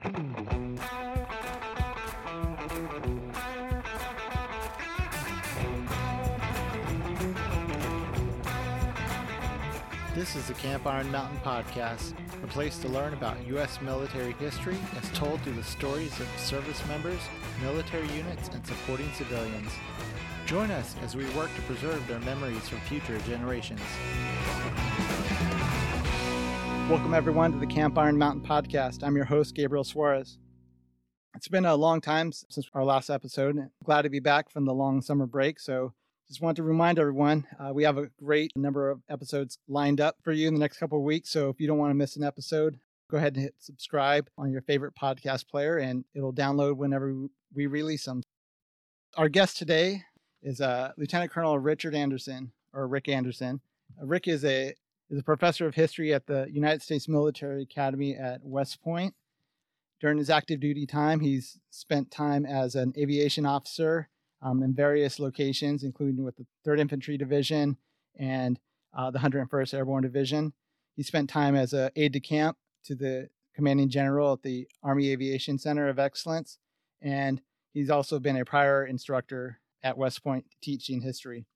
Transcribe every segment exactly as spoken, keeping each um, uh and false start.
This is the Camp Iron Mountain Podcast, a place to learn about U S military history as told through the stories of service members, military units, and supporting civilians. Join us as we work to preserve their memories for future generations. Welcome, everyone, to the Camp Iron Mountain Podcast. I'm your host, Gabriel Suarez. It's been a long time since our last episode. Glad to be back from the long summer break. So just want to remind everyone, uh, we have a great number of episodes lined up for you in the next couple of weeks. So if you don't want to miss an episode, go ahead and hit subscribe on your favorite podcast player, and it'll download whenever we release them. Our guest today is uh, Lieutenant Colonel Richard Anderson, or Rick Anderson. Uh, Rick is a is a professor of history at the United States Military Academy at West Point. During his active duty time, he's spent time as an aviation officer um, in various locations, including with the third Infantry Division and uh, the one hundred first Airborne Division. He spent time as an aide-de-camp to the commanding general at the Army Aviation Center of Excellence, and he's also been a prior instructor at West Point teaching history.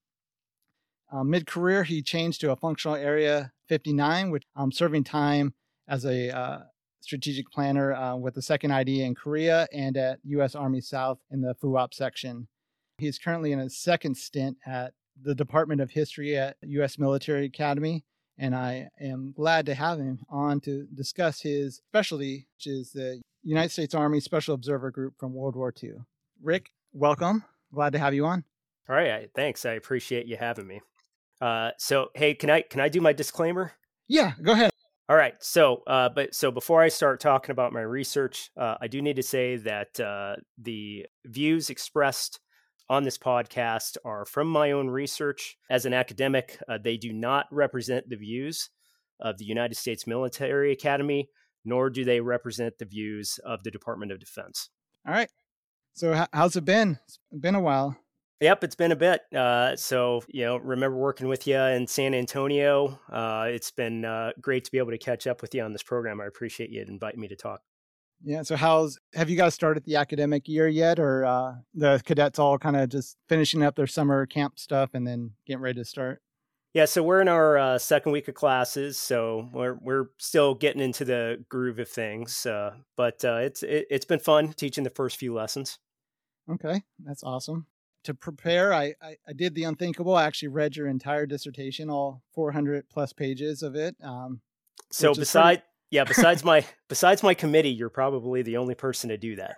Um, mid-career, he changed to a functional area fifty-nine, which um, serving time as a uh, strategic planner uh, with the second I D in Korea and at U S Army South in the F U op section. He's currently in a second stint at the Department of History at U S Military Academy, and I am glad to have him on to discuss his specialty, which is the United States Army Special Observer Group from World War Two. Rick, welcome. Glad to have you on. All right, thanks. I appreciate you having me. Uh, so, hey, can I can I do my disclaimer? Yeah, go ahead. All right. So, uh, but so before I start talking about my research, uh, I do need to say that uh, the views expressed on this podcast are from my own research. As an academic, uh, they do not represent the views of the United States Military Academy, nor do they represent the views of the Department of Defense. All right. So, how's it been? It's been a while. Yep, it's been a bit. Uh, so, you know, remember working with you in San Antonio. Uh, it's been uh, great to be able to catch up with you on this program. I appreciate you inviting me to talk. Yeah. So how's, have you guys started the academic year yet, or uh, the cadets all kind of just finishing up their summer camp stuff and then getting ready to start? Yeah. So we're in our uh, second week of classes. So we're, we're still getting into the groove of things. Uh, but uh, it's, it, it's been fun teaching the first few lessons. Okay. That's awesome. To prepare, I, I, I did the unthinkable. I actually read your entire dissertation, all four hundred plus pages of it. Um, so besides, pretty... yeah, besides my besides my committee, you're probably the only person to do that.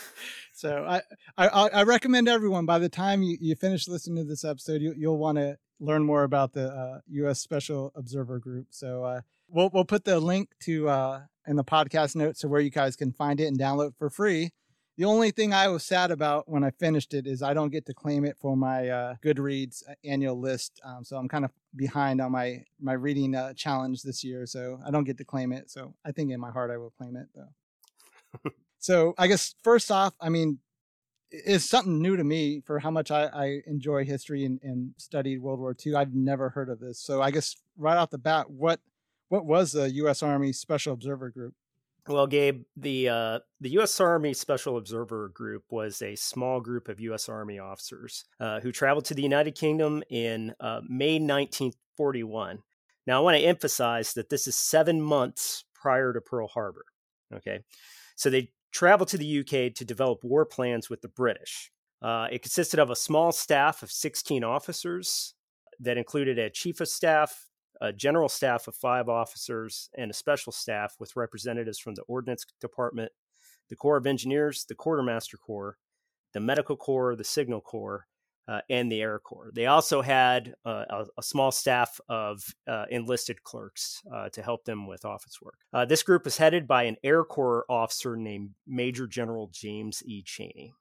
So I, I I recommend everyone, by the time you, you finish listening to this episode, you, you'll want to learn more about the uh, U S Special Observer Group. So uh, we'll we'll put the link to uh, in the podcast notes to where you guys can find it and download for free. The only thing I was sad about when I finished it is I don't get to claim it for my uh, Goodreads annual list. Um, so I'm kind of behind on my, my reading uh, challenge this year. So I don't get to claim it. So I think in my heart I will claim it, though. So I guess first off, I mean, it's something new to me for how much I, I enjoy history and, and studied World War Two. I've never heard of this. So I guess right off the bat, what what was the U S Army Special Observer Group? Well, Gabe, the uh, the U S Army Special Observer Group was a small group of U S Army officers uh, who traveled to the United Kingdom in uh, May nineteen forty-one. Now, I want to emphasize that this is seven months prior to Pearl Harbor. Okay, so they traveled to the U K to develop war plans with the British. Uh, it consisted of a small staff of sixteen officers that included a chief of staff, a general staff of five officers, and a special staff with representatives from the Ordnance Department, the Corps of Engineers, the Quartermaster Corps, the Medical Corps, the Signal Corps, uh, and the Air Corps. They also had uh, a, a small staff of uh, enlisted clerks uh, to help them with office work. Uh, this group was headed by an Air Corps officer named Major General James E. Cheney.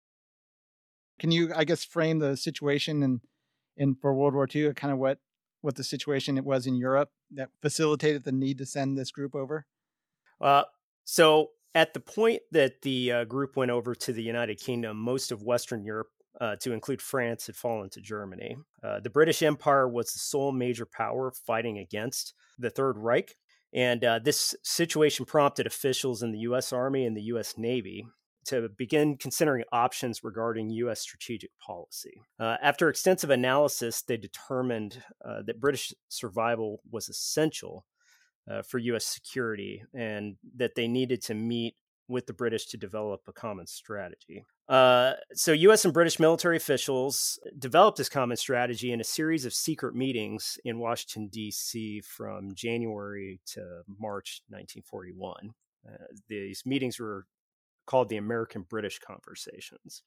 Can you, I guess, frame the situation in, in for World War Two, kind of what what the situation it was in Europe that facilitated the need to send this group over? Uh, so at the point that the uh, group went over to the United Kingdom, most of Western Europe, uh, to include France, had fallen to Germany. Uh, the British Empire was the sole major power fighting against the Third Reich. And uh, this situation prompted officials in the U S Army and the U S Navy to begin considering options regarding U S strategic policy. Uh, after extensive analysis, they determined uh, that British survival was essential uh, for U S security and that they needed to meet with the British to develop a common strategy. Uh, so U S and British military officials developed this common strategy in a series of secret meetings in Washington, D C from January to March nineteen forty-one. Uh, these meetings were called the American-British Conversations.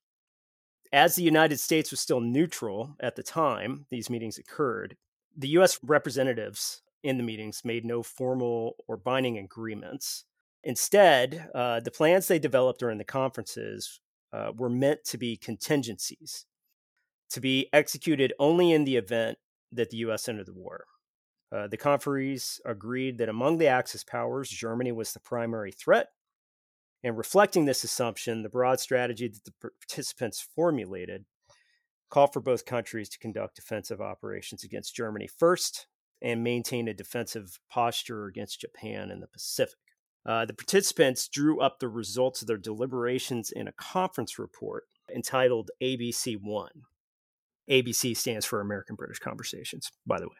As the United States was still neutral at the time these meetings occurred, the U S representatives in the meetings made no formal or binding agreements. Instead, uh, the plans they developed during the conferences uh, were meant to be contingencies, to be executed only in the event that the U S entered the war. Uh, the conferees agreed that among the Axis powers, Germany was the primary threat. And reflecting this assumption, the broad strategy that the participants formulated called for both countries to conduct defensive operations against Germany first and maintain a defensive posture against Japan in the Pacific. Uh, the participants drew up the results of their deliberations in a conference report entitled A B C one. A B C stands for American-British Conversations, by the way.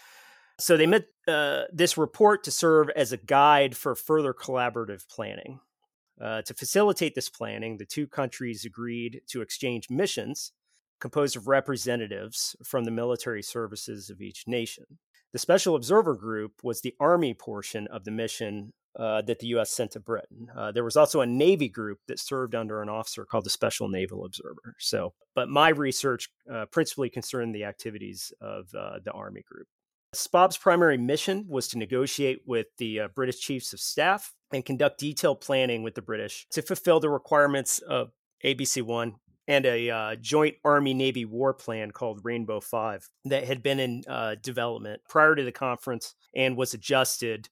So they met uh, this report to serve as a guide for further collaborative planning. Uh, to facilitate this planning, the two countries agreed to exchange missions composed of representatives from the military services of each nation. The Special Observer Group was the Army portion of the mission uh, that the U S sent to Britain. Uh, there was also a Navy group that served under an officer called the Special Naval Observer. So, but my research uh, principally concerned the activities of uh, the Army group. S P O B's primary mission was to negotiate with the uh, British Chiefs of Staff and conduct detailed planning with the British to fulfill the requirements of A B C one and a uh, joint Army-Navy war plan called Rainbow Five that had been in uh, development prior to the conference and was adjusted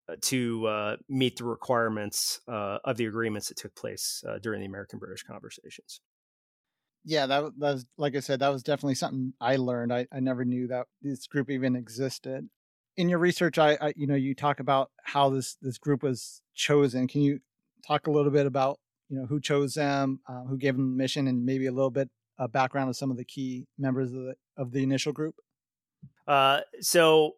to uh, meet the requirements uh, of the agreements that took place uh, during the American-British Conversations. Yeah, that, that was, like I said, that was definitely something I learned. I, I never knew that this group even existed. In your research, I, I you know, you talk about how this, this group was chosen. Can you talk a little bit about, you know, who chose them, uh, who gave them the mission, and maybe a little bit of background of some of the key members of the, of the initial group? Uh, so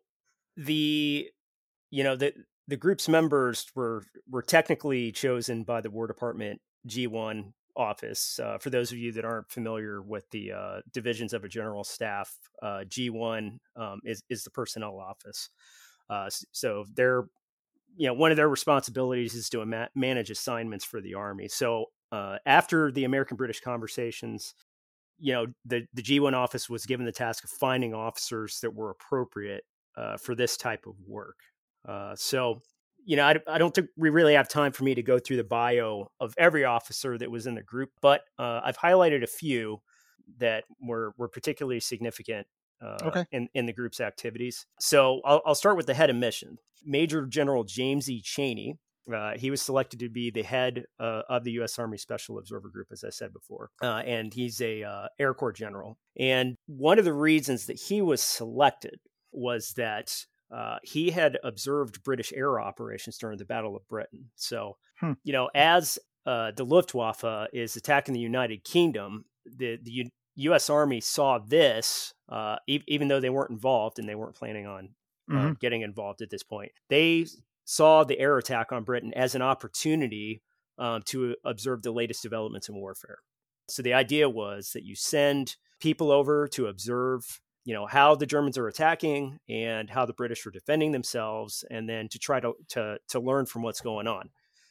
the, you know, the, the group's members were, were technically chosen by the War Department G one office. Uh, for those of you that aren't familiar with the uh, divisions of a general staff, uh, G one um, is, is the personnel office. Uh, so they're, you know, one of their responsibilities is to ma- manage assignments for the Army. So uh, after the American-British Conversations, you know, the, the G one office was given the task of finding officers that were appropriate uh, for this type of work. Uh, so, you know, I, I don't think we really have time for me to go through the bio of every officer that was in the group, but uh, I've highlighted a few that were, were particularly significant uh, okay. in, in the group's activities. So I'll, I'll start with the head of mission, Major General James E. Cheney. Uh, he was selected to be the head uh, of the U S Army Special Observer Group, as I said before, uh, and he's a uh, Air Corps general. And one of the reasons that he was selected was that Uh, he had observed British air operations during the Battle of Britain. So, hmm. you know, as uh, the Luftwaffe is attacking the United Kingdom, the, the U- U.S. Army saw this, uh, e- even though they weren't involved and they weren't planning on uh, mm-hmm. getting involved at this point. They saw the air attack on Britain as an opportunity um, to observe the latest developments in warfare. So the idea was that you send people over to observe, you know, how the Germans are attacking and how the British are defending themselves, and then to try to to, to learn from what's going on.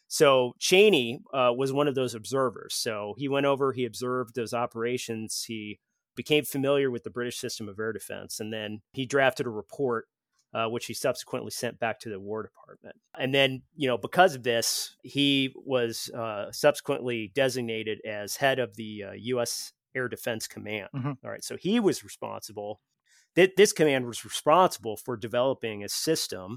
So Cheney uh, was one of those observers. So he went over, he observed those operations, he became familiar with the British system of air defense, and then he drafted a report, uh, which he subsequently sent back to the War Department. And then, you know, because of this, he was uh, subsequently designated as head of the uh, U S Air Defense Command. Mm-hmm. All right. So he was responsible. Th- this command was responsible for developing a system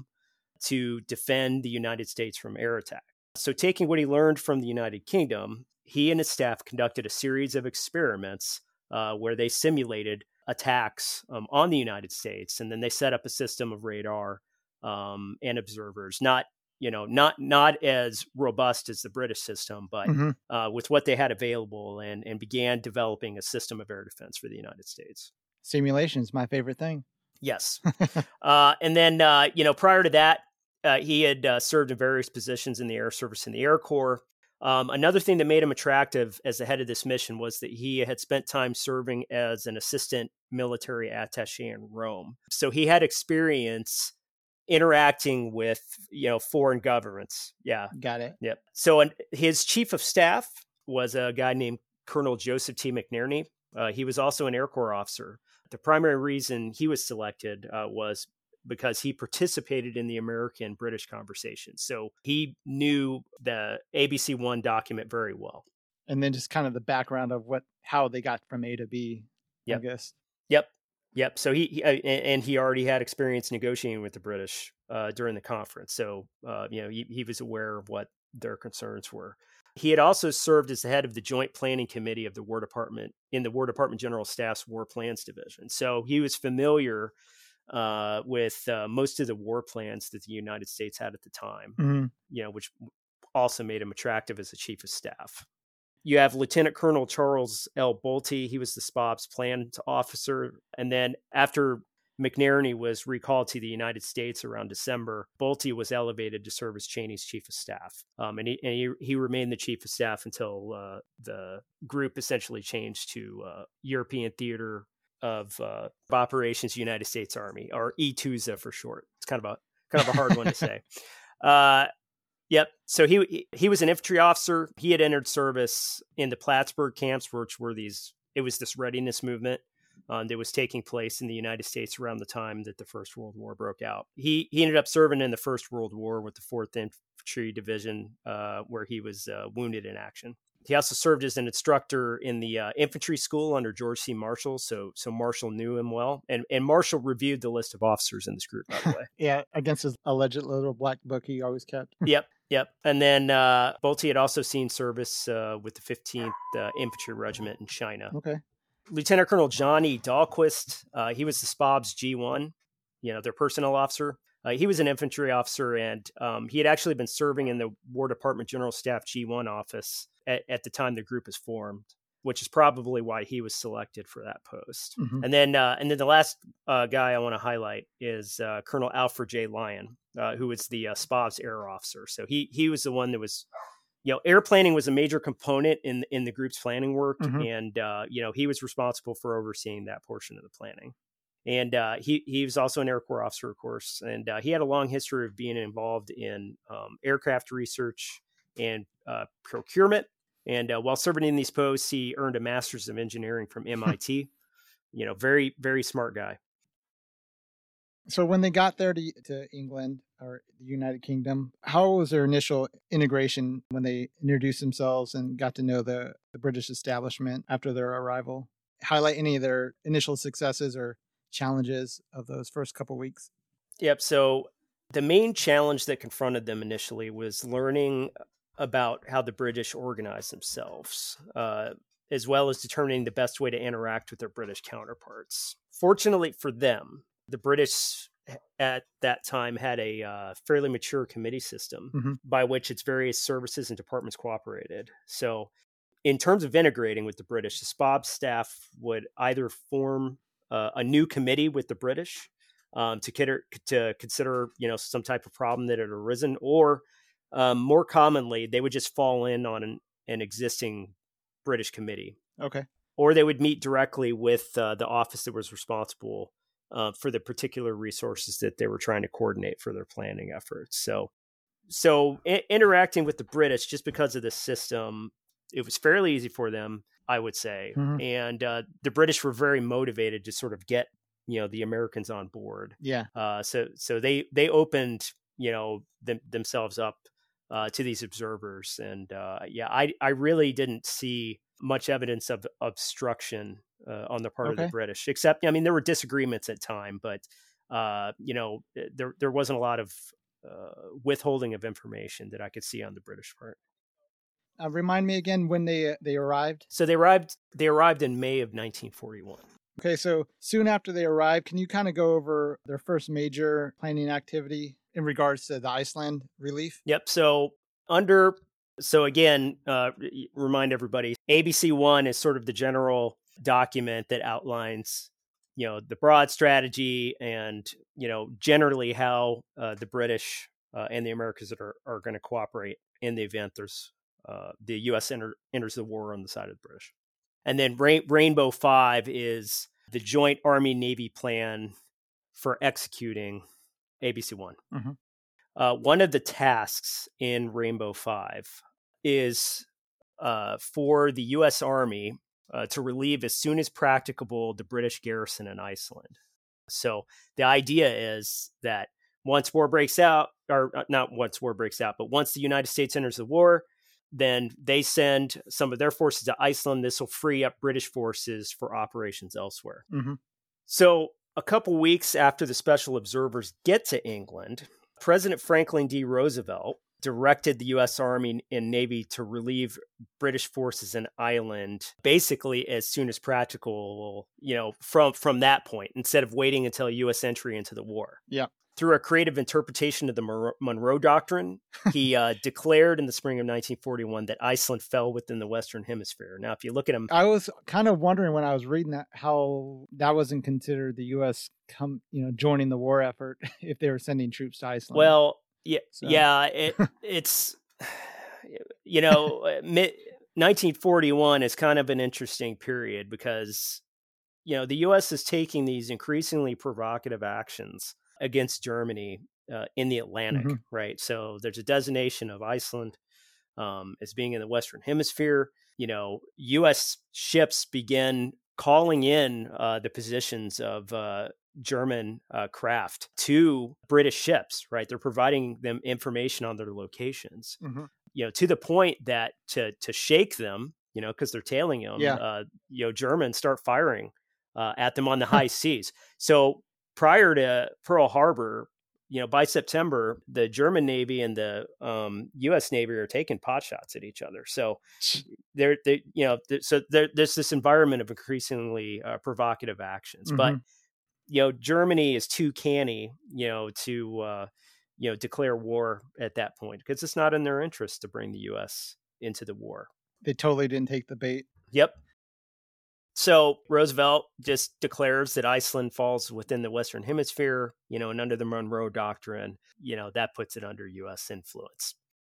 to defend the United States from air attack. So taking what he learned from the United Kingdom, he and his staff conducted a series of experiments uh, where they simulated attacks um, on the United States. And then they set up a system of radar um, and observers. Not you know not not as robust as the British system, but Mm-hmm. uh, with what they had available, and and began developing a system of air defense for the United States. Simulation is my favorite thing. Yes, uh, and then uh, you know prior to that, uh, he had uh, served in various positions in the Air Service and the Air Corps. Um, another thing that made him attractive as the head of this mission was that he had spent time serving as an assistant military attaché in Rome. So he had experience interacting with, you know, foreign governments. Yeah. Got it. Yep. So and his chief of staff was a guy named Colonel Joseph T. McNerney. Uh, he was also an Air Corps officer. The primary reason he was selected uh, was because he participated in the American-British conversation. So he knew the A B C one document very well. And then just kind of the background of what how they got from A to B, Yep. I guess. Yep. Yep. So he, he uh, and he already had experience negotiating with the British uh, during the conference. So, uh, you know, he, he was aware of what their concerns were. He had also served as the head of the Joint Planning Committee of the War Department in the War Department General Staff's War Plans Division. So he was familiar uh, with uh, most of the war plans that the United States had at the time, Mm-hmm. you know, which also made him attractive as a chief of staff. You have Lieutenant Colonel Charles L. Bolte. He was the S P O B's plans officer. And then after McNerney was recalled to the United States around December, Bolte was elevated to serve as Cheney's chief of staff. Um, and he, and he, he remained the chief of staff until uh, the group essentially changed to uh, European Theater of uh, Operations United States Army, or E two S A for short. It's kind of a kind of a hard one to say. Uh, Yep. So he he was an infantry officer. He had entered service in the Plattsburgh camps, which were these. It was this readiness movement um, that was taking place in the United States around the time that the First World War broke out. He he ended up serving in the First World War with the Fourth Infantry Division, uh, where he was uh, wounded in action. He also served as an instructor in the uh, infantry school under George C. Marshall. So so Marshall knew him well, and and Marshall reviewed the list of officers in this group, by the way. Yeah, against his alleged little black book he always kept. Yep. Yep. And then uh, Bolte had also seen service uh, with the fifteenth uh, Infantry Regiment in China. Okay. Lieutenant Colonel John E. Dahlquist, uh, he was the S P O B's G one, you know, their personnel officer. Uh, he was an infantry officer, and um, he had actually been serving in the War Department General Staff G one office at, at the time the group was formed, which is probably why he was selected for that post. Mm-hmm. And then uh, and then the last uh, guy I want to highlight is uh, Colonel Alfred J. Lyon, uh, who was the uh, S P O B's air officer. So he he was the one that was, you know, air planning was a major component in in the group's planning work, Mm-hmm. and uh, you know he was responsible for overseeing that portion of the planning. And uh, he he was also an Air Corps officer, of course, and uh, he had a long history of being involved in um, aircraft research and uh, procurement. And uh, while serving in these posts, he earned a master's of engineering from M I T. You know, very, very smart guy. So when they got there to, to England or the United Kingdom, how was their initial integration when they introduced themselves and got to know the, the British establishment after their arrival? Highlight any of their initial successes or challenges of those first couple of weeks. Yep. So the main challenge that confronted them initially was learning about how the British organized themselves, uh, as well as determining the best way to interact with their British counterparts. Fortunately for them, the British at that time had a uh, fairly mature committee system mm-hmm. by which its various services and departments cooperated. So in terms of integrating with the British, the S P O B staff would either form uh, a new committee with the British um, to, consider, to consider, you know, some type of problem that had arisen, or um, more commonly, they would just fall in on an, an existing British committee. Okay. Or they would meet directly with uh, the office that was responsible uh, for the particular resources that they were trying to coordinate for their planning efforts. So, so I- interacting with the British, just because of the system, it was fairly easy for them, I would say. Mm-hmm. And uh, the British were very motivated to sort of get, you know, the Americans on board. Yeah. Uh, so, so they, they opened, you know, them, themselves up uh, to these observers. And uh, yeah, I, I really didn't see much evidence of obstruction uh, on the part Okay. of the British, except, I mean, there were disagreements at time, but, uh, you know, there, there wasn't a lot of uh, withholding of information that I could see on the British part. Uh, remind me again when they uh, they arrived. So they arrived, they arrived in May of nineteen forty-one. Okay, so soon after they arrived, can you kind of go over their first major planning activity in regards to the Iceland relief? Yep. So under, so again, uh, remind everybody, A B C one is sort of the general document that outlines, you know, the broad strategy and, you know, generally how uh, the British uh, and the Americans are, are going to cooperate in the event there's uh, the U S enter, enters the war on the side of the British. And then Rain, Rainbow Five is the joint Army Navy plan for executing A B C one. Mm-hmm. Uh, one of the tasks in Rainbow Five is uh, for the U S Army uh, to relieve as soon as practicable the British garrison in Iceland. So the idea is that once war breaks out, or not once war breaks out, but once the United States enters the war, then they send some of their forces to Iceland. This will free up British forces for operations elsewhere. Mm-hmm. So a couple weeks after the special observers get to England, President Franklin D. Roosevelt directed the U S Army and Navy to relieve British forces in Ireland basically as soon as practical, you know, from, from that point, instead of waiting until U S entry into the war. Yeah. Through a creative interpretation of the Monroe Doctrine, he uh, declared in the spring of nineteen forty-one that Iceland fell within the Western Hemisphere. Now, if you look at him, I was kind of wondering when I was reading that how that wasn't considered the U S come, you know, joining the war effort if they were sending troops to Iceland. Well, yeah, So. yeah, it, it's you know, nineteen forty-one is kind of an interesting period because you know the U S is taking these increasingly provocative actions against Germany uh, in the Atlantic, mm-hmm. right? So there's a designation of Iceland um, as being in the Western Hemisphere. You know, U S ships begin calling in uh, the positions of uh, German uh, craft to British ships, right? They're providing them information on their locations, mm-hmm. you know, to the point that to to shake them, you know, because they're tailing them, yeah. uh, you know, Germans start firing uh, at them on the high seas. So prior to Pearl Harbor, you know, by September, the German Navy and the um, U S Navy are taking pot shots at each other. So they're, they, you know, so there, there's this environment of increasingly uh, provocative actions. Mm-hmm. But, you know, Germany is too canny, you know, to, uh, you know, declare war at that point because it's not in their interest to bring the U S into the war. They totally didn't take the bait. Yep. So Roosevelt just declares that Iceland falls within the Western Hemisphere, you know, and under the Monroe Doctrine, you know, that puts it under U S influence.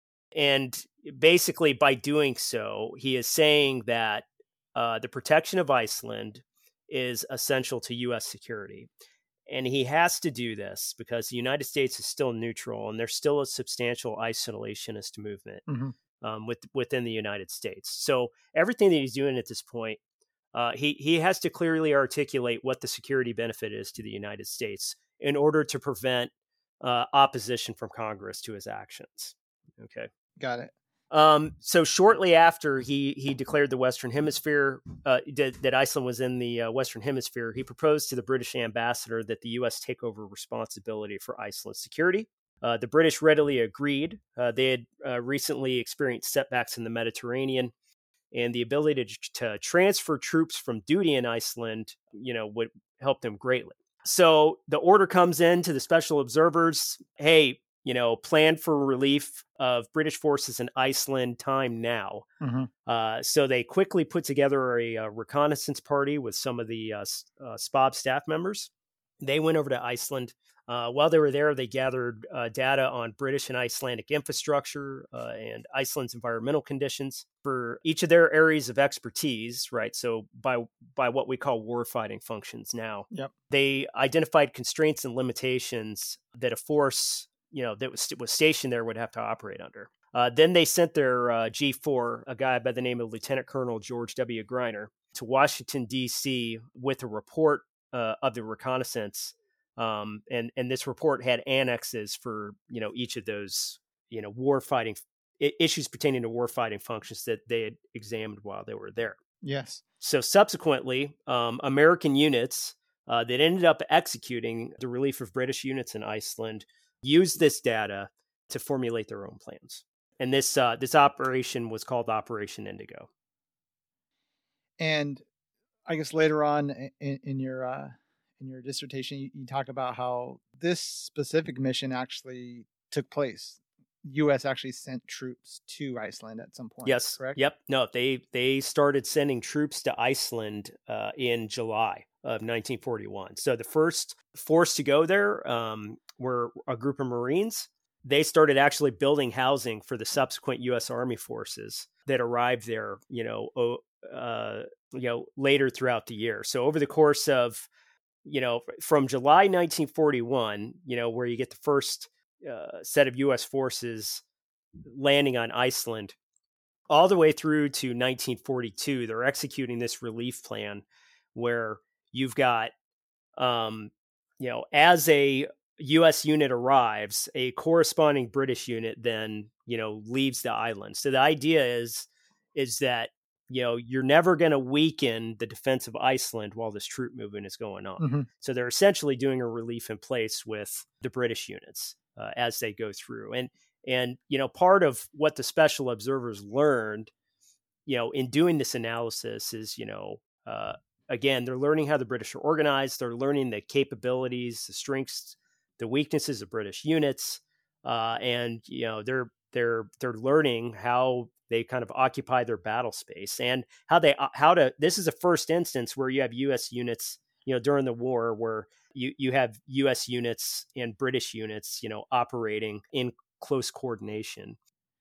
And basically by doing so, he is saying that uh, the protection of Iceland is essential to U S security. And he has to do this because the United States is still neutral and there's still a substantial isolationist movement mm-hmm. um, with, within the United States. So everything that he's doing at this point, Uh, he, he has to clearly articulate what the security benefit is to the United States in order to prevent uh, opposition from Congress to his actions. Okay. Got it. Um, so shortly after he he declared the Western Hemisphere, uh, that, that Iceland was in the uh, Western Hemisphere, he proposed to the British ambassador that the U S take over responsibility for Iceland's security. Uh, the British readily agreed. Uh, they had uh, recently experienced setbacks in the Mediterranean. And the ability to, to transfer troops from duty in Iceland, you know, would help them greatly. So the order comes in to the special observers, hey, you know, plan for relief of British forces in Iceland, time now. Mm-hmm. Uh, so they quickly put together a, a reconnaissance party with some of the uh, uh, S P O B staff members. They went over to Iceland. Uh, while they were there, they gathered uh, data on British and Icelandic infrastructure uh, and Iceland's environmental conditions for each of their areas of expertise, right? So by by what we call warfighting functions now. Yep. They identified constraints and limitations that a force, you know, that was, was stationed there would have to operate under. Uh, then they sent their uh, G four, a guy by the name of Lieutenant Colonel George W. Greiner, to Washington, D C with a report uh, of the reconnaissance. Um, and, and this report had annexes for, you know, each of those, you know, war fighting I- issues pertaining to war fighting functions that they had examined while they were there. Yes. So subsequently, um, American units uh, that ended up executing the relief of British units in Iceland used this data to formulate their own plans. And this, uh, this operation was called Operation Indigo. And I guess later on in, in your uh, in your dissertation, you, you talk about how this specific mission actually took place. U S actually sent troops to Iceland at some point. Yes. Correct? Yep. No, they they started sending troops to Iceland uh, in July of nineteen forty-one. So the first force to go there um, were a group of Marines. They started actually building housing for the subsequent U S Army forces that arrived there, you know, uh, you know, later throughout the year. So over the course of, you know, from July nineteen forty-one, you know, where you get the first uh, set of U S forces landing on Iceland, all the way through to nineteen forty-two, they're executing this relief plan where you've got, um, you know, as a U S unit arrives, a corresponding British unit then, you know, leaves the island. So the idea is, is that, you know, you're never going to weaken the defense of Iceland while this troop movement is going on. Mm-hmm. So they're essentially doing a relief in place with the British units uh, as they go through. And, and, you know, part of what the special observers learned, you know, in doing this analysis is, you know, uh, again, they're learning how the British are organized. They're learning the capabilities, the strengths, the weaknesses of British units, uh, and you know they're they're they're learning how they kind of occupy their battle space and how they how to. This is a first instance where you have U S units, you know, during the war where you you have U S units and British units, you know, operating in close coordination.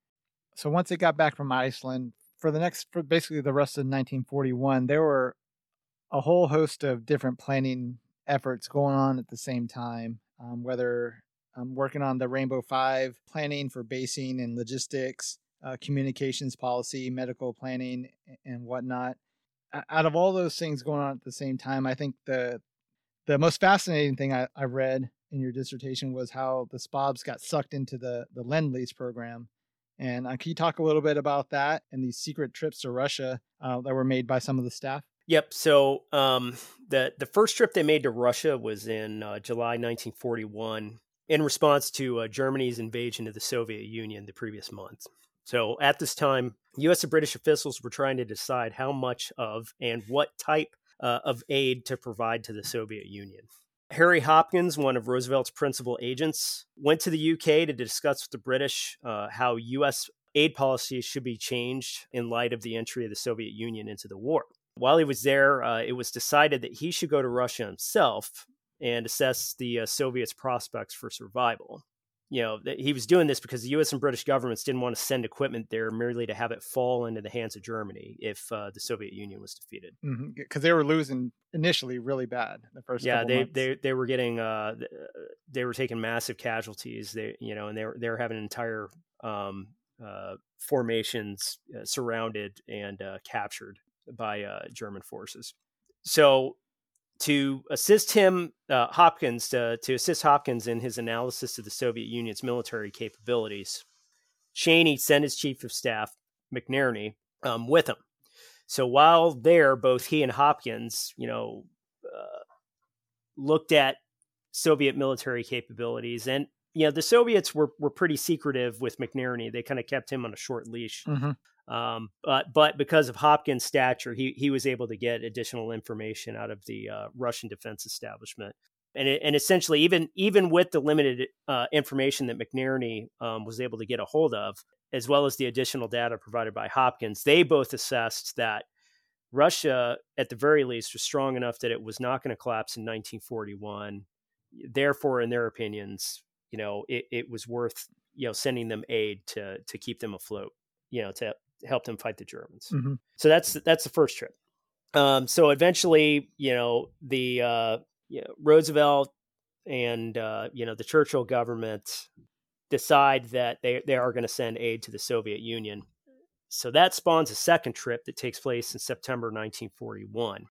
So once it got back from Iceland, for the next, for basically the rest of nineteen forty-one, there were a whole host of different planning efforts going on at the same time. Um, whether um, working on the Rainbow Five, planning for basing and logistics, uh, communications policy, medical planning, and whatnot. Out of all those things going on at the same time, I think the the most fascinating thing I, I read in your dissertation was how the S P O Bs got sucked into the the Lend-Lease program. And uh, can you talk a little bit about that and these secret trips to Russia uh, that were made by some of the staff? Yep. So um, the the first trip they made to Russia was in uh, July nineteen forty-one in response to uh, Germany's invasion of the Soviet Union the previous month. So at this time, U S and British officials were trying to decide how much of and what type uh, of aid to provide to the Soviet Union. Harry Hopkins, one of Roosevelt's principal agents, went to the U K to discuss with the British uh, how U S aid policies should be changed in light of the entry of the Soviet Union into the war. While he was there, uh, it was decided that he should go to Russia himself and assess the uh, Soviets' prospects for survival. You know, th- he was doing this because the U S and British governments didn't want to send equipment there merely to have it fall into the hands of Germany if uh, the Soviet Union was defeated. Because mm-hmm. they were losing initially really bad the first yeah, couple they, months. they they were getting uh, they were taking massive casualties. They you know, and they were they were having entire um, uh, formations uh, surrounded and uh, captured by uh, German forces. So to assist him, uh, Hopkins, uh, to assist Hopkins in his analysis of the Soviet Union's military capabilities, Cheney sent his chief of staff, McNerney, um, with him. So while there, both he and Hopkins, you know, uh, looked at Soviet military capabilities. And, you know, the Soviets were, were pretty secretive with McNerney. They kind of kept him on a short leash. Mm-hmm. Um, but but because of Hopkins' stature, he he was able to get additional information out of the uh, Russian defense establishment, and it, and essentially even even with the limited uh, information that McNerney um, was able to get a hold of, as well as the additional data provided by Hopkins, they both assessed that Russia, at the very least, was strong enough that it was not going to collapse in nineteen forty-one. Therefore, in their opinions, you know, it, it was worth you know sending them aid to to keep them afloat, you know, to help them fight the Germans. Mm-hmm. So that's that's the first trip. Um, so eventually, you know, the uh, you know, Roosevelt and uh, you know the Churchill government decide that they they are going to send aid to the Soviet Union. So that spawns a second trip that takes place in September nineteen forty-one.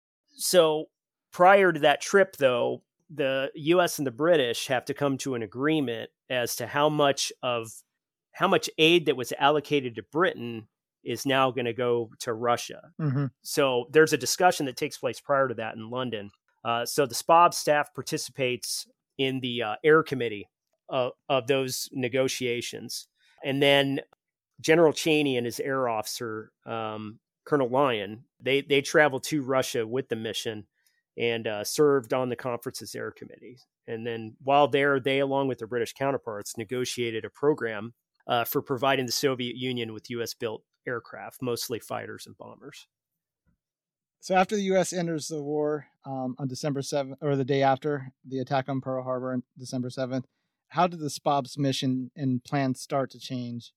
So prior to that trip, though, the U S and the British have to come to an agreement as to how much of how much aid that was allocated to Britain is now going to go to Russia. Mm-hmm. So there's a discussion that takes place prior to that in London. Uh, so the S P O B staff participates in the uh, air committee of, of those negotiations. And then General Cheney and his air officer um, Colonel Lyon, they, they traveled to Russia with the mission and uh, served on the conference's air committee. And then while there, they, along with their British counterparts, negotiated a program uh, for providing the Soviet Union with U S-built aircraft, mostly fighters and bombers. So after the U S enters the war um, on December seventh, or the day after the attack on Pearl Harbor on December seventh, how did the S P O B's mission and plans start to change?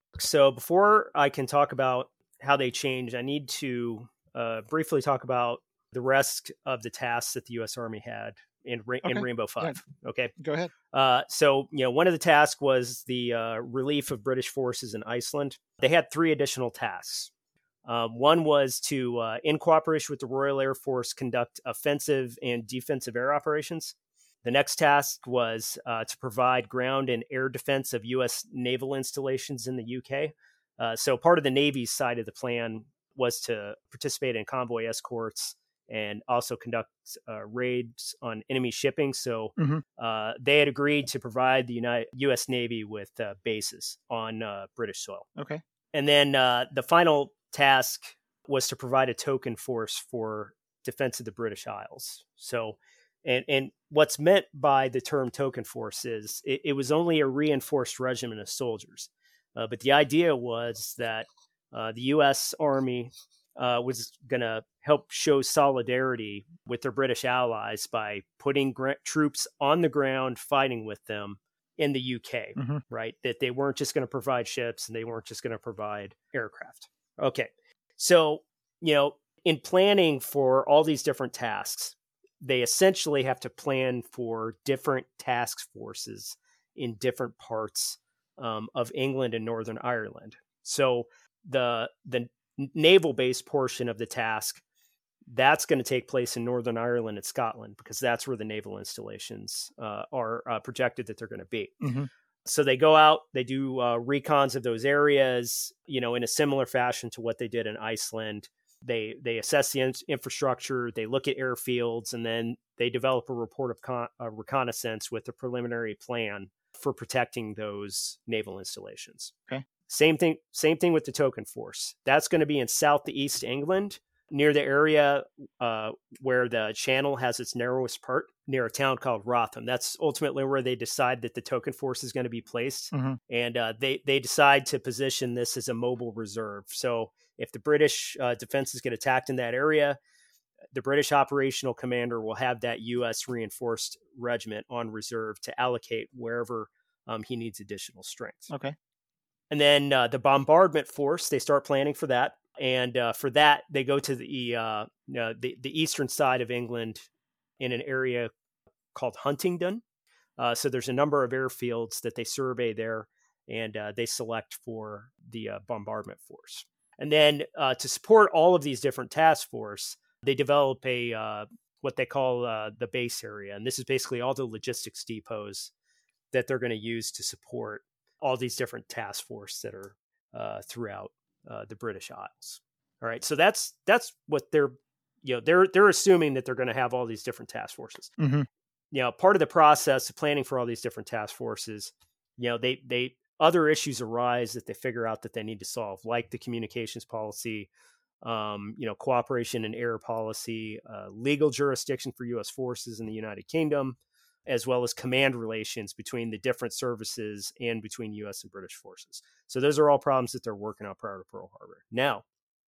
So before I can talk about how they changed, I need to uh, briefly talk about the rest of the tasks that the U S Army had in, Ra- okay. in Rainbow Five. Yeah. Okay. Go ahead. Uh, so, you know, one of the tasks was the uh, relief of British forces in Iceland. They had three additional tasks. Um, one was to, uh, in cooperation with the Royal Air Force, conduct offensive and defensive air operations. The next task was uh, to provide ground and air defense of U S naval installations in the U K. Uh, so part of the Navy's side of the plan was to participate in convoy escorts and also conduct uh, raids on enemy shipping. So mm-hmm. uh, they had agreed to provide the United, U S Navy with uh, bases on uh, British soil. Okay. And then uh, the final task was to provide a token force for defense of the British Isles. So, and, and what's meant by the term token force is it, it was only a reinforced regiment of soldiers. Uh, but the idea was that uh, the U S Army uh, was going to help show solidarity with their British allies by putting gra- troops on the ground, fighting with them in the U K, mm-hmm. right? That they weren't just going to provide ships and they weren't just going to provide aircraft. Okay. So, you know, in planning for all these different tasks, they essentially have to plan for different task forces in different parts um, of England and Northern Ireland. So the the naval base portion of the task, that's going to take place in Northern Ireland and Scotland, because that's where the naval installations uh, are uh, projected that they're going to be. Mm-hmm. So they go out, they do uh, recons of those areas, you know, in a similar fashion to what they did in Iceland. They they assess the in- infrastructure, they look at airfields, and then they develop a report of con- a reconnaissance with a preliminary plan for protecting those naval installations. Okay. Same thing, same thing with the token force. That's going to be in southeast England, near the area uh, where the channel has its narrowest part, near a town called Rotham. That's ultimately where they decide that the token force is going to be placed. Mm-hmm. And uh, they, they decide to position this as a mobile reserve. So if the British uh, defenses get attacked in that area, the British operational commander will have that U S reinforced regiment on reserve to allocate wherever um, he needs additional strength. Okay. And then uh, the bombardment force, they start planning for that. And uh, for that, they go to the, uh, uh, the the eastern side of England in an area called Huntingdon. Uh, so there's a number of airfields that they survey there, and uh, they select for the uh, bombardment force. And then uh, to support all of these different task force, they develop a uh, what they call uh, the base area. And this is basically all the logistics depots that they're going to use to support all these different task force that are uh, throughout uh, the British Isles. All right, so that's that's what they're you know they're they're assuming that they're going to have all these different task forces. Mm-hmm. You know, part of the process of planning for all these different task forces, you know, they they other issues arise that they figure out that they need to solve, like the communications policy, um, you know, cooperation and air policy, uh, legal jurisdiction for U S forces in the United Kingdom, as well as command relations between the different services and between U S and British forces. So those are all problems that they're working on prior to Pearl Harbor. Now,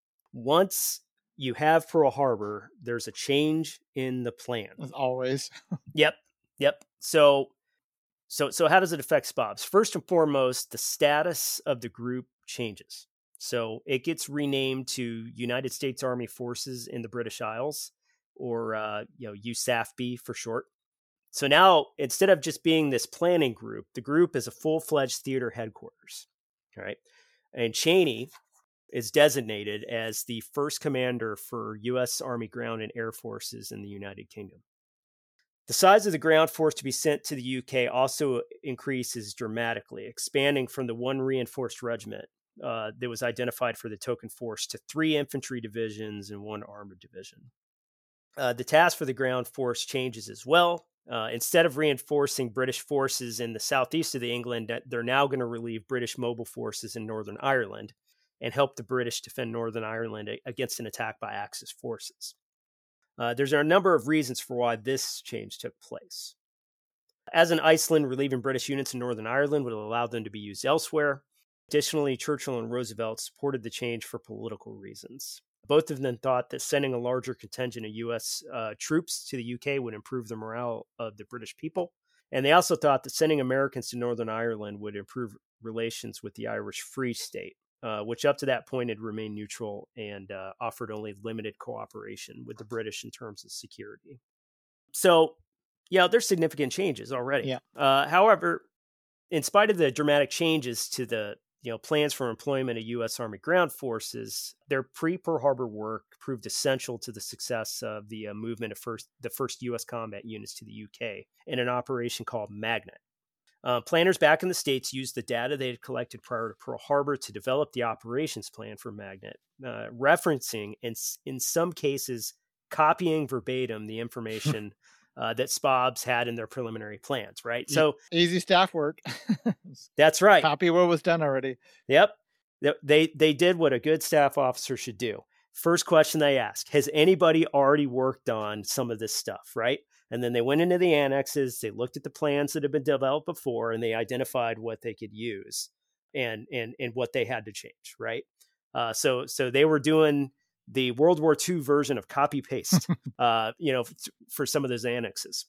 once you have Pearl Harbor, there's a change in the plan. As always. Yep. Yep. So, so, so how does it affect S P O Bs? First and foremost, the status of the group changes. So it gets renamed to United States Army Forces in the British Isles, or, uh, you know, U S A F B for short. So now, instead of just being this planning group, the group is a full-fledged theater headquarters. All right. And Cheney is designated as the first commander for U S Army ground and air forces in the United Kingdom. The size of the ground force to be sent to the U K also increases dramatically, expanding from the one reinforced regiment uh, that was identified for the token force to three infantry divisions and one armored division. Uh, the task for the ground force changes as well. Uh, instead of reinforcing British forces in the southeast of the England, they're now going to relieve British mobile forces in Northern Ireland. and help the British defend Northern Ireland against an attack by Axis forces. Uh, there's a number of reasons for why this change took place. As in Iceland, relieving British units in Northern Ireland would allow them to be used elsewhere. Additionally, Churchill and Roosevelt supported the change for political reasons. Both of them thought that sending a larger contingent of U S uh, troops to the U K would improve the morale of the British people. And they also thought that sending Americans to Northern Ireland would improve relations with the Irish Free State, uh, which up to that point had remained neutral and uh, offered only limited cooperation with the British in terms of security. So, yeah, there's significant changes already. Yeah. Uh, however, in spite of the dramatic changes to the you know plans for employment of U S Army ground forces, their pre-Pearl Harbor work proved essential to the success of the uh, movement of first the first U S combat units to the U K in an operation called Magnet. Uh, planners back in the States used the data they had collected prior to Pearl Harbor to develop the operations plan for Magnet, uh, referencing and in some cases copying verbatim the information Uh, that S P O Bs had in their preliminary plans, right? So easy staff work. That's right. Copy what was done already. Yep. They they did what a good staff officer should do. First question they ask, has anybody already worked on some of this stuff, right? And then they went into the annexes, they looked at the plans that had been developed before, and they identified what they could use and and and what they had to change, right? Uh, so so they were doing the World War Two version of copy paste, uh, you know, f- for some of those annexes.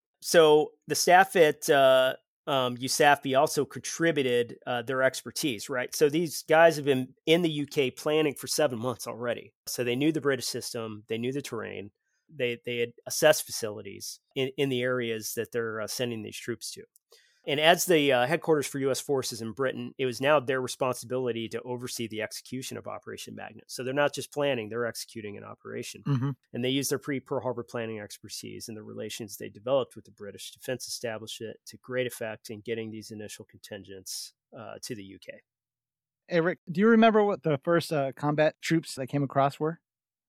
So the staff at uh, um, U S A F B also contributed uh, their expertise, right? So these guys have been in the U K planning for seven months already. So they knew the British system, they knew the terrain, they they had assessed facilities in, in the areas that they're uh, sending these troops to. And as the uh, headquarters for U S forces in Britain, it was now their responsibility to oversee the execution of Operation Magnet. So they're not just planning, they're executing an operation. Mm-hmm. And they used their pre-Pearl Harbor planning expertise and the relations they developed with the British defense establishment to great effect in getting these initial contingents uh, to the U K. Hey, Rick, do you remember what the first uh, combat troops that came across were?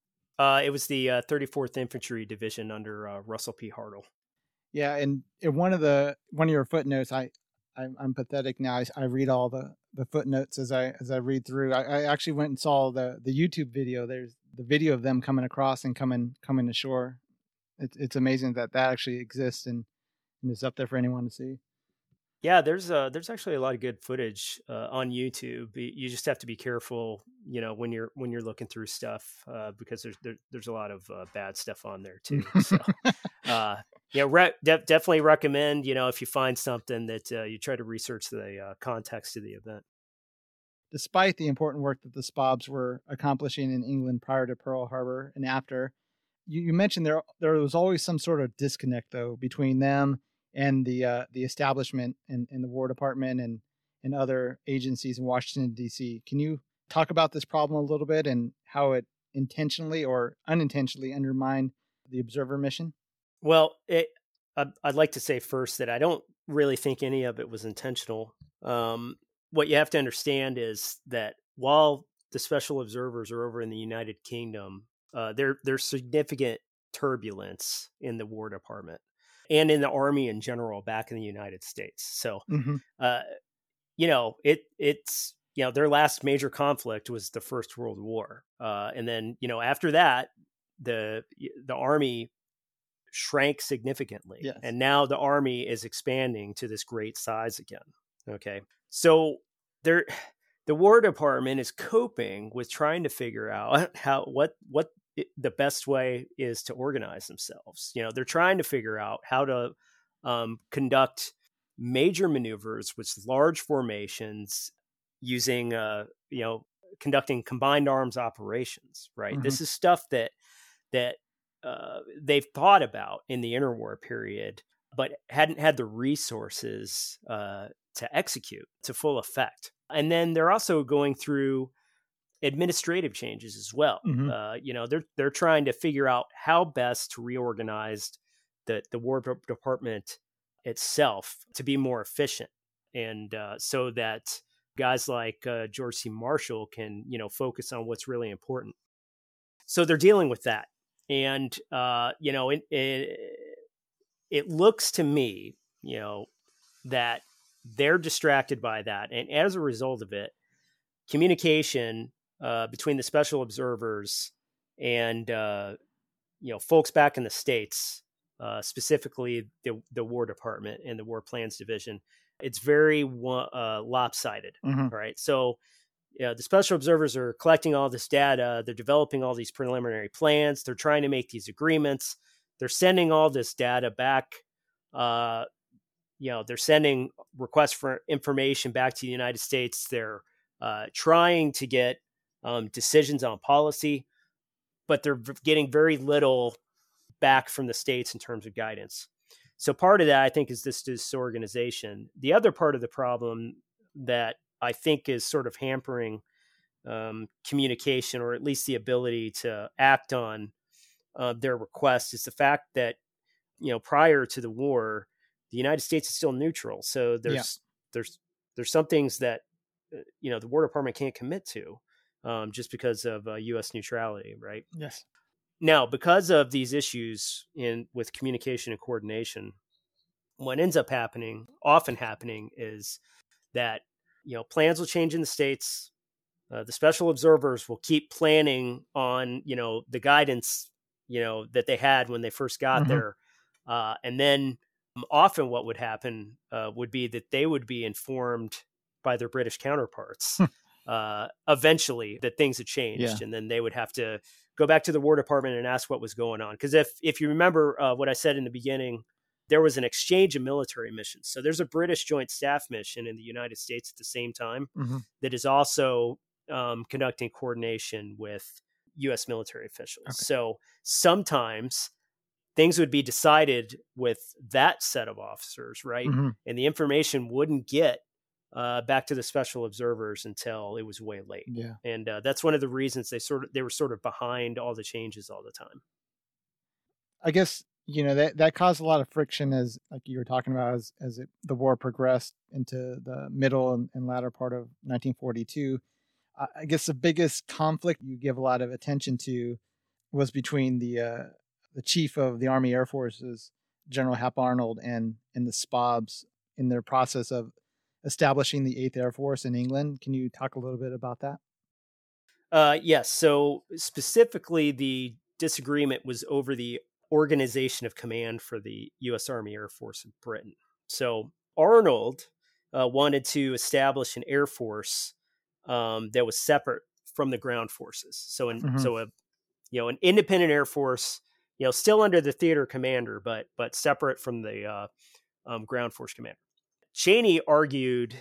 Uh, it was the uh, thirty-fourth Infantry Division under uh, Russell P. Hartle. Yeah, and in one of the one of your footnotes, I, I I'm pathetic now. I, I read all the, the footnotes as I as I read through. I, I actually went and saw the, the YouTube video. There's the video of them coming across and coming coming ashore. It's it's amazing that that actually exists and, and is up there for anyone to see. Yeah, there's uh there's actually a lot of good footage uh, on YouTube. You just have to be careful, you know, when you're when you're looking through stuff uh, because there's there, there's a lot of uh, bad stuff on there too. So, uh, yeah, re- de- definitely recommend, you know, if you find something that uh, you try to research the uh, context of the event. Despite the important work that the S P O Bs were accomplishing in England prior to Pearl Harbor and after, you, you mentioned there there was always some sort of disconnect though between them and the uh, the establishment and, and the War Department and, and other agencies in Washington, D C. Can you talk about this problem a little bit and how it intentionally or unintentionally undermined the observer mission? Well, it, I'd, I'd like to say first that I don't really think any of it was intentional. Um, what you have to understand is that while the special observers are over in the United Kingdom, uh, there there's significant turbulence in the War Department and in the Army in general back in the United States. So, mm-hmm. uh, you know, it it's, you know, their last major conflict was the First World War. Uh, and then, you know, after that, the the Army shrank significantly. Yes. And now the Army is expanding to this great size again. Okay. So there, the War Department is coping with trying to figure out how, what, what the best way is to organize themselves. You know, they're trying to figure out how to um, conduct major maneuvers with large formations using, uh, you know, conducting combined arms operations, right? Mm-hmm. This is stuff that, that, Uh, they've thought about in the interwar period, but hadn't had the resources uh, to execute to full effect. And then they're also going through administrative changes as well. Mm-hmm. Uh, you know, they're they're trying to figure out how best to reorganize the the War Department itself to be more efficient, and uh, so that guys like uh, George C. Marshall can, you know, focus on what's really important. So they're dealing with that. And, uh, you know, it, it, it looks to me, you know, that they're distracted by that. And as a result of it, communication uh, between the special observers and uh, you know folks back in the States, uh, specifically the the War Department and the War Plans Division, it's very uh, lopsided. Mm-hmm. Right, so. Yeah, the special observers are collecting all this data. They're developing all these preliminary plans. They're trying to make these agreements. They're sending all this data back. Uh, you know, they're sending requests for information back to the United States. They're uh, trying to get um, decisions on policy, but they're getting very little back from the states in terms of guidance. So part of that, I think, is this disorganization. The other part of the problem that I think is sort of hampering um, communication, or at least the ability to act on uh, their requests, is the fact that, you know, prior to the war, the United States is still neutral. So there's yeah. there's there's some things that uh, you know the War Department can't commit to um, just because of uh, U S neutrality, right? Yes. Now, because of these issues in with communication and coordination, what ends up happening, often happening, is that you know, plans will change in the States. Uh, the special observers will keep planning on, you know, the guidance, you know, that they had when they first got mm-hmm. there. Uh, and then um, often what would happen uh, would be that they would be informed by their British counterparts uh, eventually that things had changed. Yeah. And then they would have to go back to the War Department and ask what was going on. Because if, if you remember uh, what I said in the beginning, there was an exchange of military missions. So there's a British Joint Staff mission in the United States at the same time mm-hmm. that is also um, conducting coordination with U S military officials. Okay. So sometimes things would be decided with that set of officers, right? Mm-hmm. And the information wouldn't get uh, back to the special observers until it was way late. Yeah. And uh, that's one of the reasons they sort of they were sort of behind all the changes all the time. I guess, you know, that, that caused a lot of friction as, like you were talking about, as, as it, the war progressed into the middle and, and latter part of nineteen forty-two. Uh, I guess the biggest conflict you give a lot of attention to was between the uh, the chief of the Army Air Forces, General Hap Arnold, and, and the S P O Bs in their process of establishing the eighth Air Force in England. Can you talk a little bit about that? Uh, yes. So specifically, the disagreement was over the organization of command for the U S Army Air Force in Britain. So Arnold uh, wanted to establish an Air Force um, that was separate from the ground forces. So, in, mm-hmm. so a you know an independent Air Force, you know, still under the theater commander, but but separate from the uh, um, ground force commander. Cheney argued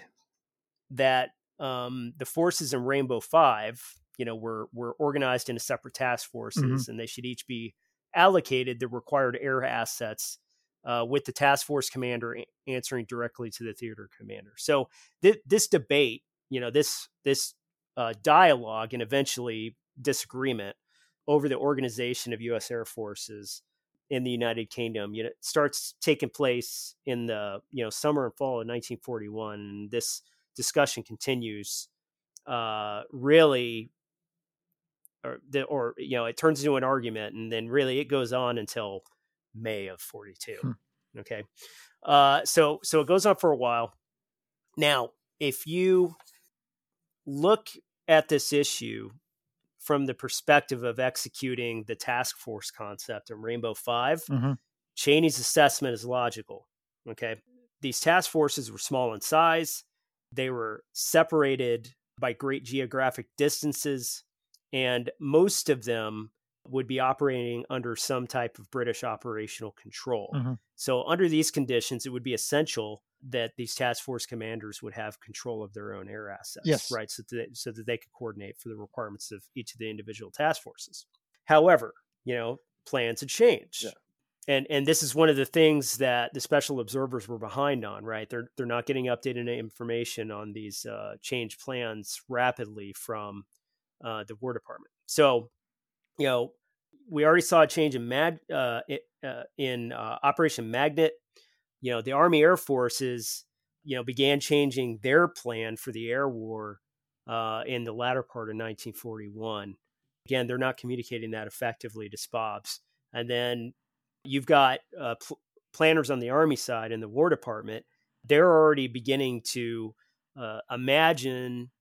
that um, the forces in Rainbow Five, you know, were were organized into separate task forces, mm-hmm. and they should each be allocated the required air assets uh, with the task force commander a- answering directly to the theater commander. So th- this debate, you know, this this uh, dialogue and eventually disagreement over the organization of U S Air Forces in the United Kingdom, you know, starts taking place in the you know summer and fall of nineteen forty-one. And this discussion continues uh, really. Or, the, or, you know, it turns into an argument, and then really it goes on until May of forty-two. Hmm. Okay. Uh, so, so it goes on for a while. Now, if you look at this issue from the perspective of executing the task force concept in Rainbow Five, mm-hmm. Cheney's assessment is logical. Okay. These task forces were small in size. They were separated by great geographic distances. And most of them would be operating under some type of British operational control. Mm-hmm. So under these conditions, it would be essential that these task force commanders would have control of their own air assets, yes. right? So that, they, so that they could coordinate for the requirements of each of the individual task forces. However, you know, plans had changed. Yeah. And and this is one of the things that the special observers were behind on, right? They're they're not getting updated information on these uh, changed plans rapidly from Uh, the War Department. So, you know, we already saw a change in Mag uh, uh, in uh, Operation Magnet. You know, the Army Air Forces, you know, began changing their plan for the air war uh, in the latter part of nineteen forty-one. Again, they're not communicating that effectively to S P O Bs. And then you've got uh, pl- planners on the Army side in the War Department. They're already beginning to uh, imagine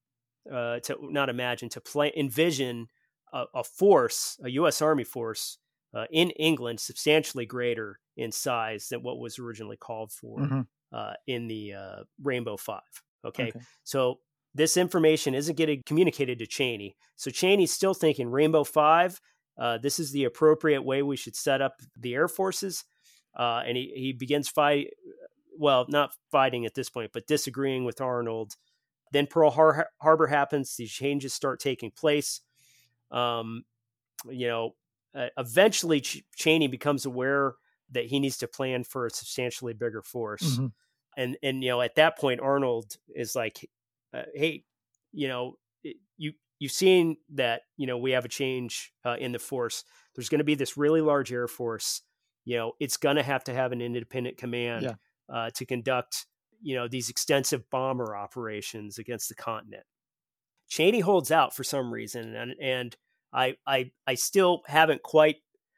uh, to not imagine, to play, envision a, a force, a U S Army force uh, in England substantially greater in size than what was originally called for Mm-hmm. uh, in the uh, Rainbow Five. Okay? Okay. So this information isn't getting communicated to Cheney. So Cheney's still thinking Rainbow Five, uh, this is the appropriate way we should set up the Air Forces. Uh, and he, he begins fight, well, not fighting at this point, but disagreeing with Arnold. Then Pearl Har- Harbor happens. These changes start taking place. Um, you know, uh, eventually Ch- Cheney becomes aware that he needs to plan for a substantially bigger force. Mm-hmm. And, and, you know, at that point, Arnold is like, uh, hey, you know, it, you, you've seen that, you know, we have a change uh, in the force. There's going to be this really large Air Force. You know, it's going to have to have an independent command Yeah. uh, to conduct, you know, these extensive bomber operations against the continent. Cheney holds out for some reason, and and I I I still haven't quite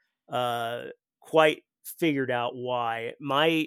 uh, quite figured out why. My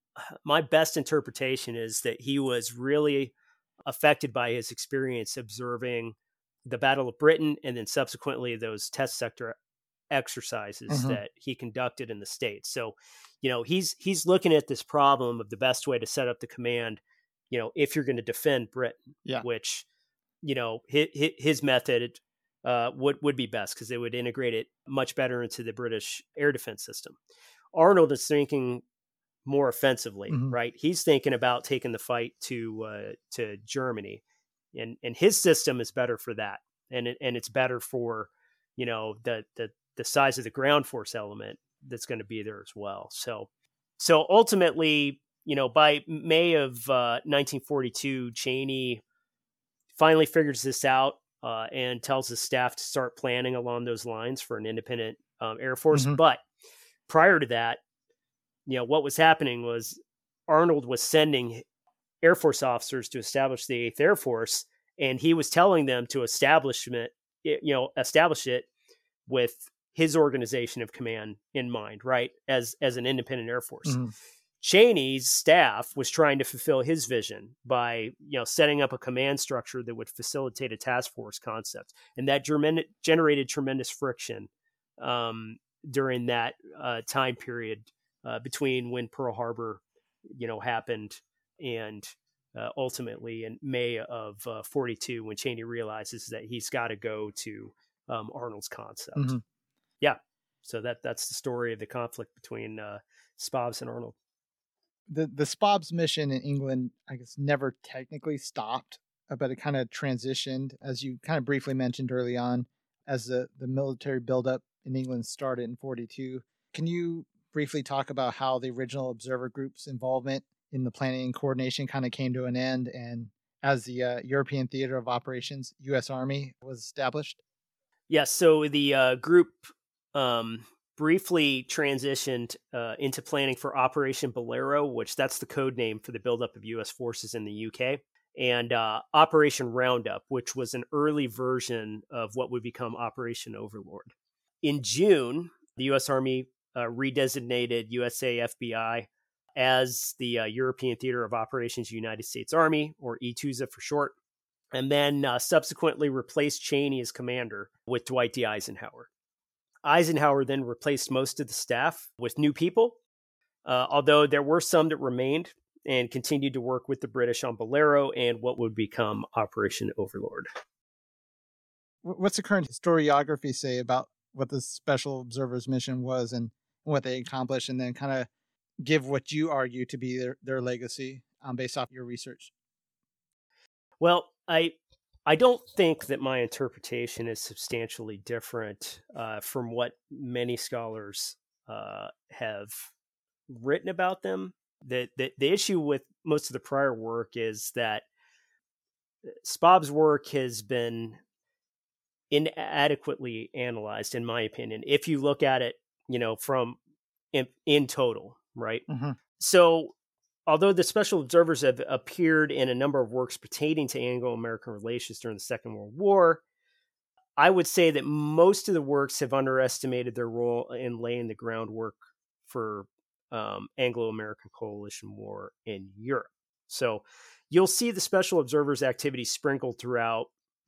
my best interpretation is that he was really affected by his experience observing the Battle of Britain and then subsequently those test sector exercises Mm-hmm. that he conducted in the States. So, you know, he's he's looking at this problem of the best way to set up the command, you know, if you're going to defend Britain, Yeah. which, you know, his, his method uh, would, would be best because it would integrate it much better into the British air defense system. Arnold is thinking more offensively, Mm-hmm. right? He's thinking about taking the fight to uh, to Germany, and and his system is better for that, and it, and it's better for, you know, the the the size of the ground force element that's going to be there as well. So so ultimately, you know, by May of uh, nineteen forty-two, Cheney finally figures this out uh, and tells his staff to start planning along those lines for an independent um, Air Force. Mm-hmm. But prior to that, you know, what was happening was Arnold was sending Air Force officers to establish the eighth Air Force, and he was telling them to establish it, you know, establish it with his organization of command in mind, right? As as an independent Air Force. Mm-hmm. Cheney's staff was trying to fulfill his vision by, you know, setting up a command structure that would facilitate a task force concept, and that germin- generated tremendous friction um, during that uh, time period uh, between when Pearl Harbor, you know, happened and uh, ultimately in May of uh, forty-two, when Cheney realizes that he's got to go to um, Arnold's concept. Mm-hmm. Yeah, so that that's the story of the conflict between uh, Spobs and Arnold. The the Spobs mission in England, I guess, never technically stopped, uh, but it kind of transitioned, as you kind of briefly mentioned early on, as the, the military buildup in England started in forty-two. Can you briefly talk about how the original observer group's involvement in the planning and coordination kind of came to an end, and as the uh, European Theater of Operations, U S Army, was established? Yeah, so the uh, group um, briefly transitioned uh, into planning for Operation Bolero, which that's the code name for the buildup of U S forces in the U K, and uh, Operation Roundup, which was an early version of what would become Operation Overlord. In June, the U S Army uh, redesignated U S A F B I as the uh, European Theater of Operations United States Army, or E T U S A for short, and then uh, subsequently replaced Cheney as commander with Dwight D. Eisenhower. Eisenhower then replaced most of the staff with new people, uh, although there were some that remained and continued to work with the British on Bolero and what would become Operation Overlord. What's the current historiography say about what the Special Observers mission was and what they accomplished, and then kind of give what you argue to be their, their legacy um, based off your research? Well, I I don't think that my interpretation is substantially different uh, from what many scholars uh, have written about them. The, the the issue with most of the prior work is that Spob's work has been inadequately analyzed, in my opinion, if you look at it, you know, from in, in total, right? Mm-hmm. So although the special observers have appeared in a number of works pertaining to Anglo-American relations during the Second World War, I would say that most of the works have underestimated their role in laying the groundwork for um, Anglo-American coalition war in Europe. So you'll see the special observers' activities sprinkled throughout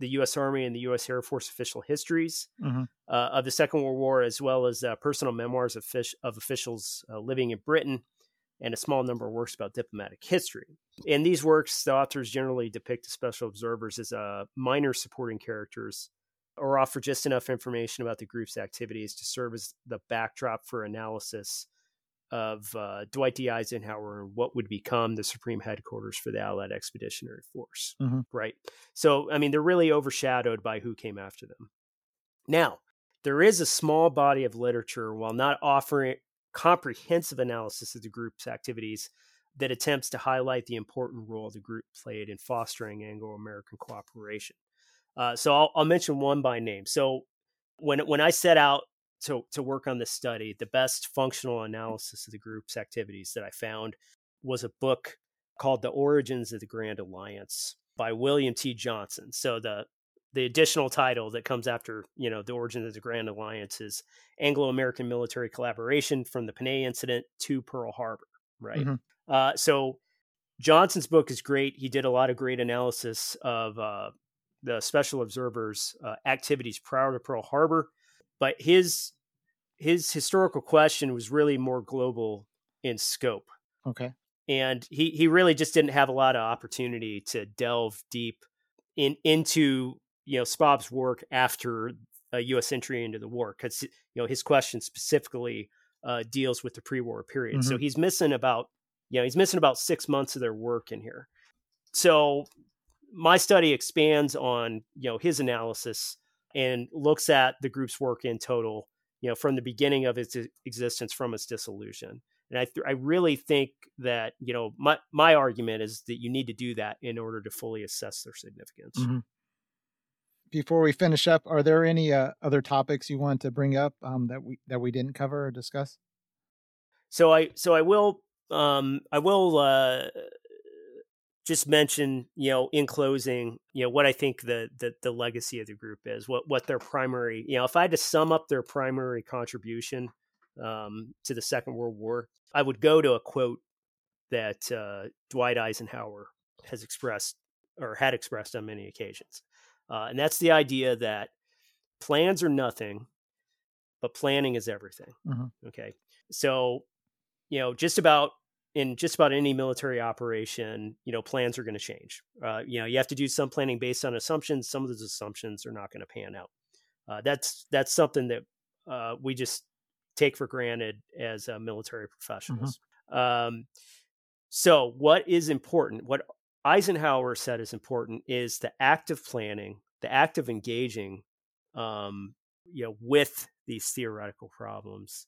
the U S Army and the U S Air Force official histories Mm-hmm. uh, of the Second World War, as well as uh, personal memoirs of, fish, of officials uh, living in Britain, and a small number of works about diplomatic history. In these works, the authors generally depict the special observers as uh, minor supporting characters, or offer just enough information about the group's activities to serve as the backdrop for analysis of uh, Dwight D. Eisenhower and what would become the supreme headquarters for the Allied Expeditionary Force. Mm-hmm. Right. So, I mean, they're really overshadowed by who came after them. Now, there is a small body of literature, while not offering comprehensive analysis of the group's activities, that attempts to highlight the important role the group played in fostering Anglo-American cooperation. Uh, so I'll, I'll mention one by name. So when when I set out to, to work on this study, the best functional analysis of the group's activities that I found was a book called The Origins of the Grand Alliance by William T. Johnson. So the the additional title that comes after, you know, The Origins of the Grand Alliance is Anglo-American Military Collaboration from the Panay Incident to Pearl Harbor, right? Mm-hmm. Uh, so Johnson's book is great. He did a lot of great analysis of uh, the special observers' uh, activities prior to Pearl Harbor, but his his historical question was really more global in scope. Okay. And he, he really just didn't have a lot of opportunity to delve deep in into, you know, S P O B's work after a U S entry into the war, because, you know, his question specifically uh, deals with the pre-war period. Mm-hmm. So he's missing about, you know, he's missing about six months of their work in here. So my study expands on, you know, his analysis and looks at the group's work in total, you know, from the beginning of its existence, from its dissolution. And I, th- I really think that, you know, my, my argument is that you need to do that in order to fully assess their significance. Mm-hmm. Before we finish up, are there any uh, other topics you want to bring up um, that we that we didn't cover or discuss? So I so I will um, I will uh, just mention, you know, in closing, you know, what I think the, the the legacy of the group is, what what their primary, you know, if I had to sum up their primary contribution um, to the Second World War, I would go to a quote that uh, Dwight Eisenhower has expressed or had expressed on many occasions. Uh, and that's the idea that plans are nothing, but planning is everything. Mm-hmm. Okay. So, you know, just about in just about any military operation, you know, plans are going to change. Uh, you know, you have to do some planning based on assumptions. Some of those assumptions are not going to pan out. Uh, that's, that's something that uh, we just take for granted as uh, military professionals. Mm-hmm. Um, so what is important, what Eisenhower said is important, is the act of planning, the act of engaging, um, you know, with these theoretical problems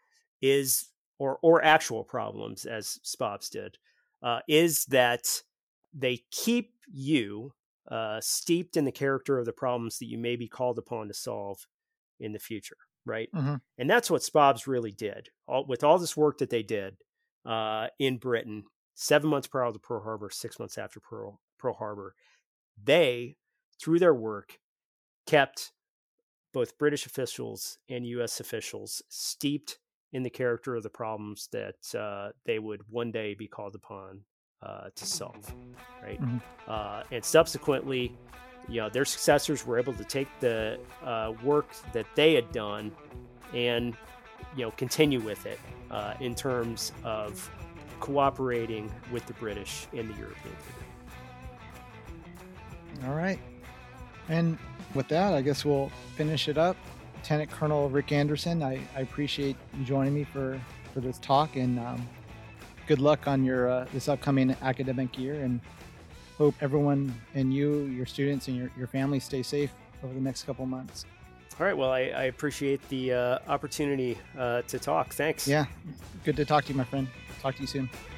is, or or actual problems, as S P O Bs did, uh, is that they keep you uh, steeped in the character of the problems that you may be called upon to solve in the future, right? Mm-hmm. And that's what S P O Bs really did. All, with all this work that they did uh, in Britain, seven months prior to Pearl Harbor, six months after Pearl, Pearl Harbor, they, through their work, kept both British officials and U S officials steeped in the character of the problems that uh, they would one day be called upon uh, to solve, right? Mm-hmm. Uh, and subsequently, you know, their successors were able to take the uh, work that they had done and, you know, continue with it uh, in terms of cooperating with the British in the European Union. All right. And with that, I guess we'll finish it up. Lieutenant Colonel Rick Anderson, I, I appreciate you joining me for, for this talk, and um, good luck on your uh, this upcoming academic year, and hope everyone and you, your students, and your, your family stay safe over the next couple months. All right. Well, I, I appreciate the uh, opportunity uh, to talk. Thanks. Yeah. Good to talk to you, my friend. Talk to you soon.